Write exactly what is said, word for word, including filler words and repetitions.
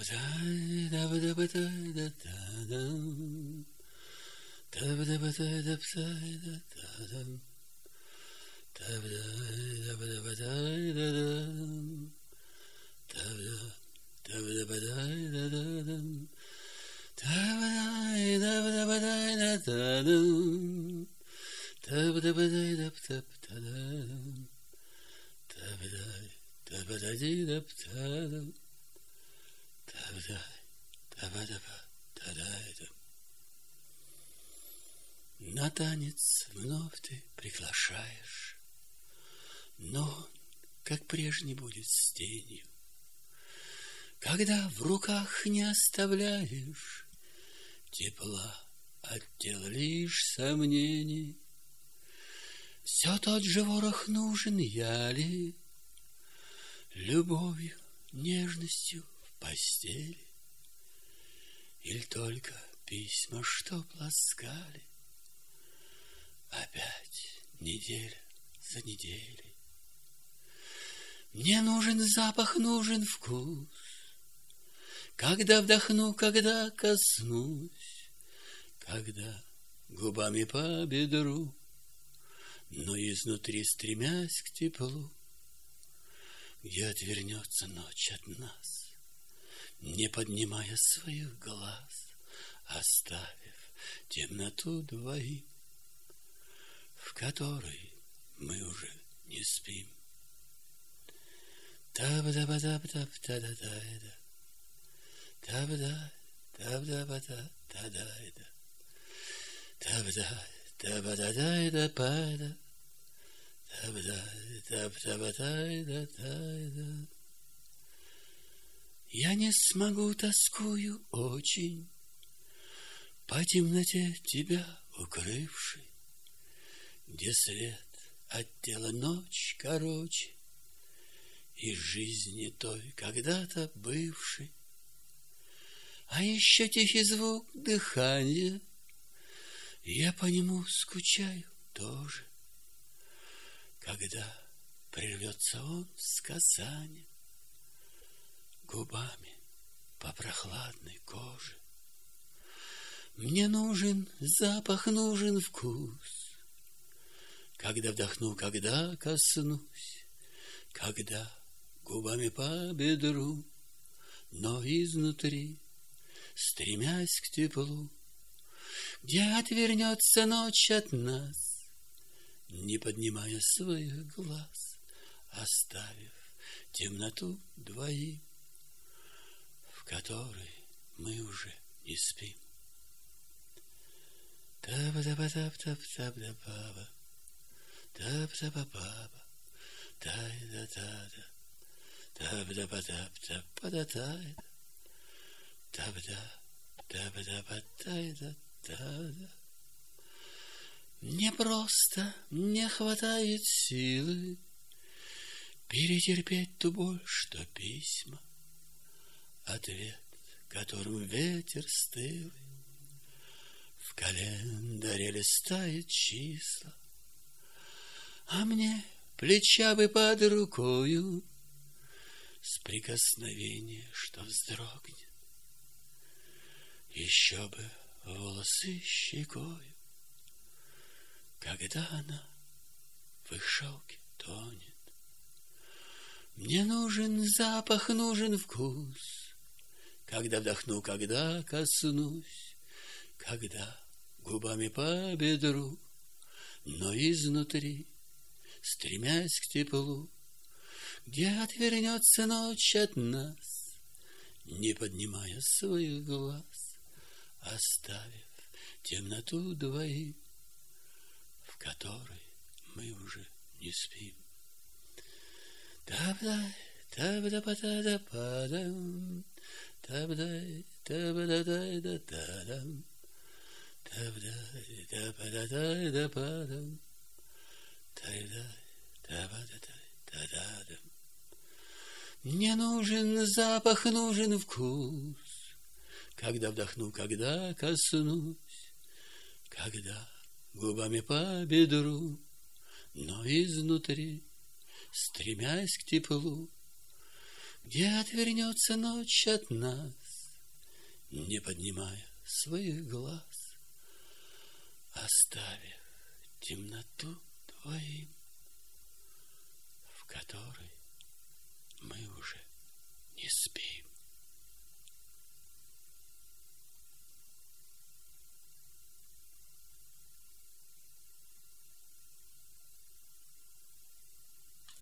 На танец вновь ты приглашаешь, но как прежний будет с тенью, когда в руках не оставляешь тепла от тела лишь сомнений. Все тот же ворох нужен, я ли любовью, нежностью в постели, или только письма, что ласкали опять неделя за неделей. Мне нужен запах, нужен вкус, когда вдохну, когда коснусь, когда губами по бедру, но изнутри стремясь к теплу, где отвернется ночь от нас, не поднимая своих глаз, оставив темноту двоим, в которой мы уже не спим. Та-ба-да-ба-да-ба-да-да-да-да, та-ба-да, та-ба-да-ба-да, та-да-да, та-ба-да, та-ба-да-да-да-ба-да, та-ба-да, та-ба-да-ба-да-да-да-да. Я не смогу, тоскую очень по темноте тебя укрывшей, где свет от тела ночь короче, и жизни той когда-то бывшей. А еще тихий звук дыхания, я по нему скучаю тоже, когда прервется он с касанием губами по прохладной коже. Мне нужен запах, нужен вкус, когда вдохну, когда коснусь, когда губами по бедру, но изнутри, стремясь к теплу, где отвернется ночь от нас, не поднимая своих глаз, оставив темноту двоим, в которой мы уже не спим. Та-ба-да-ба-да-ба-да-ба-да-ба, та-ба-да-ба-ба-ба, та-да-да-да, та-ба-да-ба-да-ба-да-ба-да, та-ба-да, та-ба-да-ба-да-да-да. Мне просто не хватает силы перетерпеть ту боль, что письма, ответ, которым ветер стылый, в календаре листает числа, а мне плеча бы под рукою с прикосновения, что вздрогнет, еще бы волосы щекою, когда она в их шелке тонет. Мне нужен запах, нужен вкус, когда вдохну, когда коснусь, когда губами по бедру, но изнутри, стремясь к теплу, где отвернется ночь от нас, не поднимая своих глаз, оставив темноту двоим, в которой мы уже не спим. Та-ба-дай, та-ба-да-ба-да-да-ба-дам, та-ба-дай, та-ба-да-дай-да-да-дам, та-ба-дай, та-ба-да-дай-да-ба-дам, та-дай, та-ба-да-дай-да-да-дам. Мне нужен запах, нужен вкус, когда вдохну, когда коснусь, когда губами по бедру, но изнутри, стремясь к теплу, где отвернется ночь от нас, не поднимая своих глаз, оставив темноту двоим, в которой